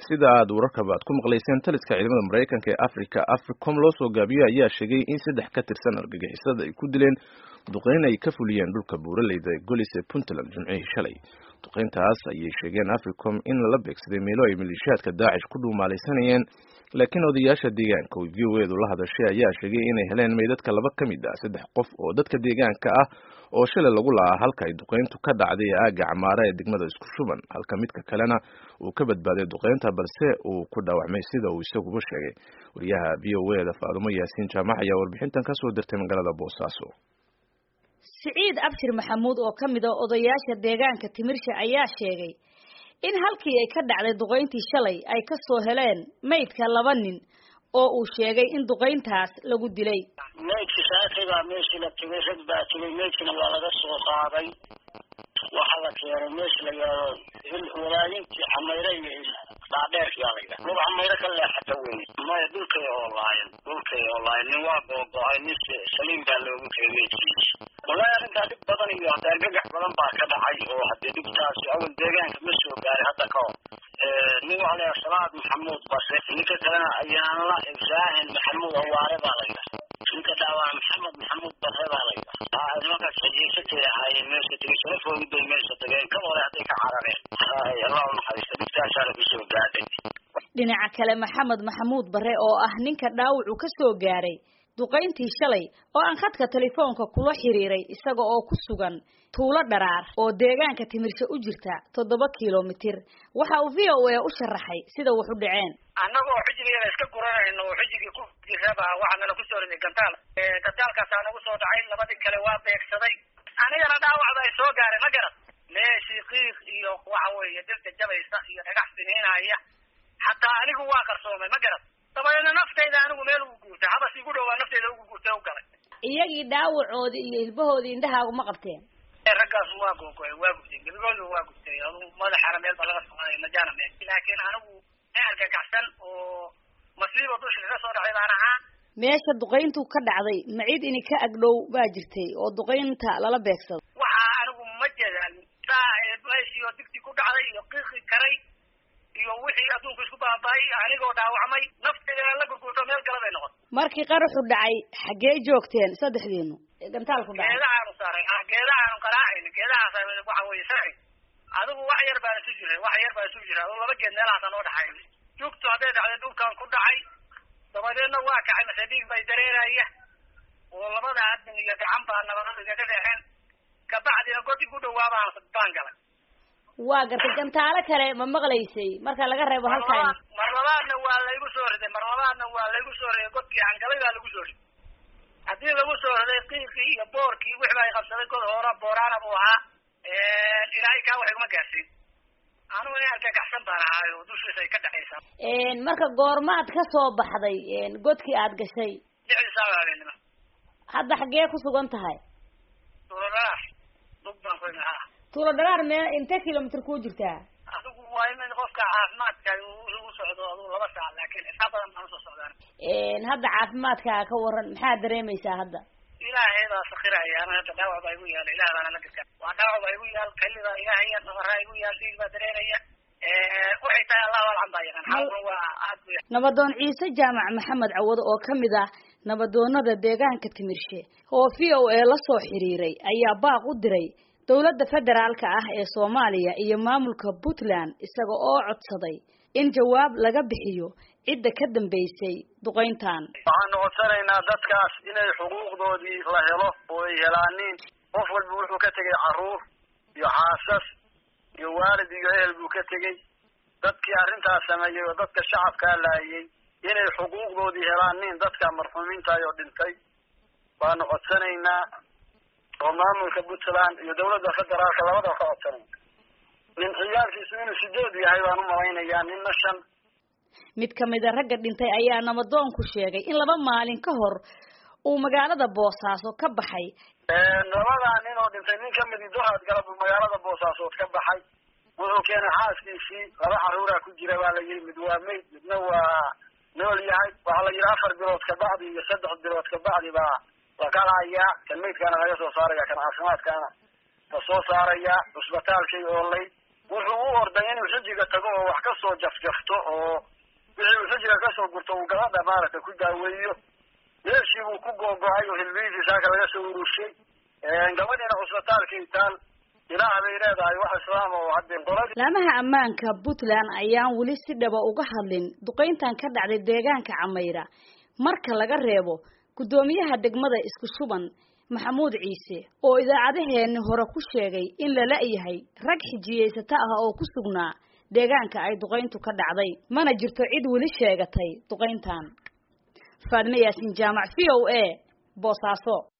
sida aad wararkaba aad ku maqlayseen taliska ciidamada Mareykanka ee Afrika AFRICOM loo soo gaabiyay ayaa sheegay in 3 ka tirsan argagixisada ay ku dileen duqeyn ay ka fuliyeen dhulka buuraleyda Golis ee Puntland Jimcihii shalay. duqeyntaas ayay sheegeen AFRICOM in la beegsaday meelo ay maleeshiyaadka Daesh ku dhuumaalaysanayeen, laakiin odayaasha deegaanka oo VOA-du la hadashay ayaa sheegay inay heleen meydadka 2 ka mid ah 3 qof oo dadka deegaanka ah oo shalay lagu laa halka ay duqeyntu ka dhacday aaga Camaara ee degmada isku shuban, halka midka kalena uu ka badbaaday duqeynta balse uu ku dhaawacmay sida uu isagu sheegay. wariyaha VOA-da Faadumo Yaasiin Jaamac ayaa warbixintan ka soo dirtay magaalada Boosaaso. Siciid Abshir Maxamuud oo kamid ah odayaasha deegaanka Timirshe ayaa sheegay in halkii ay ka dhacday duqeyntii shalay ay ka soo heleen meydka 2 nin oo uu sheegay in duqeyntaas lagu dilay. meydka saakayba meeshii la tagay rag baa tagay, meydkana waa laga soo qaaday. waxa la keenay meeshii la yiraahdo walaayintii Xamayra iyo dhaadheer yaalida laba Xamayra ka leexata weey ma dhulka oo laayn nin waa go'ay nin saliim baa loogu keenay. walaal arrinta dib badan iyo argagax badan baa ka dhacay oo hadii dibtaasi awal deegaanka ma soo gaaray hadda ka nin wala Salaad Maxamuud Basre ninka kalena ayaan la Ibrahim Maxamuud Awaare baa la yiraahdaa. ninka daawa Maxamuud Basre baa la yiraahdaa. nimanka sajiisatay ay meesha tigay fooday meesha tagay ka wada hadday ka carareen. Allah naxariisto dibtaasi la soo gaaray. dhinaca kale Maxamed Maxamuud Bare oo ah ninka dhaawacu ka soo gaaray duqeyntii shalay oo aan khadka telefoonka kula xiriiray isaga oo ku sugan tuulo Dharaar oo deegaanka Timirshe u jirta 7 kiiloomitir, waxa uu VOA u sharaxay sida wax u dhaceen. annagoo xijigeena iska guranayno xijigii ku jiraba waxaana ku soo rinay gantaalkaas anagu soo dhacay, labadii kale waa beegsaday. anigana dhaawacda ay soo gaaray ma garad meeshii qiiq iyo waxa weeye dadka jabaysta iyo dhagax sinaynaya hatta anigu waa qarsoomay ma garad. tabayna naftayda anigu meel ugu guurtay haba si gudhow naftayda ugu guurtay u galay. iyagii dhaawacoodi iyo ilbahoodi indhahaagu ma qabteen? raggaas waa googay waa gubtay gabadhu waa gubtay aduu madaxa meel baa laga socday majana meel, laakiin anigu eerka kacsan oo masiibo dusha ka soo dhacay baan ahaa. meesha duqeyntu ka dhacday macid in ka agdhow baa jirtay oo duqeynta lala beegsado. waxa anigu ma jeedaan meeshii oo digti ku dhacday iyo qiiqi karay iyo wixii adduunku isku baabay anigoo dhaawacmay naftayda la gurgurto meel kale bay noqotay. markii qaraxu dhacay xagee joogteen saddexdiinu gantaalku dhacay? geedaha saaray geedaha qaraacay geedaha saaray waxa weeye saaray adigu wax yar baa isu jiray oo 2 geed meelaha aan oo dhaxay joogto haday dhacday dhulkan ku dhacay dabadeedna waa kacay masadiig bay dareeraya oo labada adin iyo gacan baa nabadda ka dhexeen ka bacdina godi ku dhawaabaan sadaan galay. waa gartay gantaalo kale ma maqlaysay marka laga reebo halkaan? marlabaadna waa la igu soo riday godkii aan galay baa lagu soo riday. haddii lagu soo riday qiiqii iyo boorkii wixii ay qabsaday god hore boorana buu ahaa ilaahay ka wax uma gaarsiin. anigu inaan ka gaxsan baan ahay oo dushiisa ay ka dhacaysaa. marka goormaad ka soo baxday godkii aad gashay? 6 saacadood. hadda xagee ku sugan tahay? tuulo Dharaar me inta kiiloomitir ku jirtaa? adigu waa in qofka caafimaadka uu socdo 2 saac laakiin inta badan ma soo socdaan. hadda caafimaadka ka waran maxaa dareemaysaa hadda? ilaahay baa sakhiraya ana hadda dhaawac baa igu yaal ilaahay baa la gartaa. waa dhaawac baa igu yaal kalida ilaahay yaa nabaray igu yaal dhiig baa dareeraya. waxay tahay Allah walcan baa yaqaan xaalku waa aad u yahay. nabadoon Ciise Jaamac Maxamed Cawad oo kamid ah nabadoonada deegaanka Timirshe oo VOA la soo xiriiray ayaa baaq u diray dawladda federaalka ah ee Soomaaliya iyo maamulka Puntland isaga oo codsaday in jawaab laga bixiyo cidda ka dambeysay duqeyntan. waxaan codsanaynaa dadkaas inay xuquuqdoodii la helo oo ay helaan. qof walba wuxuu ka tagay caruur iyo xaasas iyo waalid iyo ehel buu ka tagay. dadkii arrintaas sameeyay oo dadka shacabka laayay inay xuquuqdoodii helaan dadka marxuuminta iyo dhintay baan codsanaynaa oo maamulka Puntland iyo dawladda federaalka labada ka codsanayna. nin ciyaalkiisu inuu 8 yahay baan u malaynayaa ninna 5. mid kamid ah ragga dhintay ayaa nabadoonku sheegay in 2 maalin ka hor uu magaalada Boosaaso ka baxay. labada nin oo dhintay nin kamid ah dooxad galab magaalada Boosaaso ka baxay wuxuu keenay xaaskiisii 2 caruur ku jira baa la yiri mid waa meyd midna waa nool yahay. waxa la yiri 4 bilood ka bacdi iyo 3 bilood ka bacdi baa la galaya kan meydkana laga soo saaraya kan caafimaadkana la soo saaraya isbitaalkii oo lay wuxuu u orday inuu xujiga tago oo wax ka soo jafjafto oo wixii xujiga ka soo gurto uu gabadha maaragtay ku daaweeyo meeshii buu ku googo'ay oo hilbihiisii saaka laga soo urushay gabadhiina cusbitaalkii taal ilaaha bay leedahay wax islaam oo haddii qoladii laamaha ammaanka Puntland ayaan weli si dhaba uga hadlin duqeyntan ka dhacday deegaanka Cameyra marka laga reebo gudoomiyaha degmada isku suban Maxamuud Ciise oo idaacadaheena hore ku sheegay in la la'yahay rag xijiyeysata ah oo ku sugnaa deegaanka ay duqeyntu ka dhacday mana jirto cid weli sheegatay duqeyntan. Faadme Yaasin Jaamac VOA Boosaaso.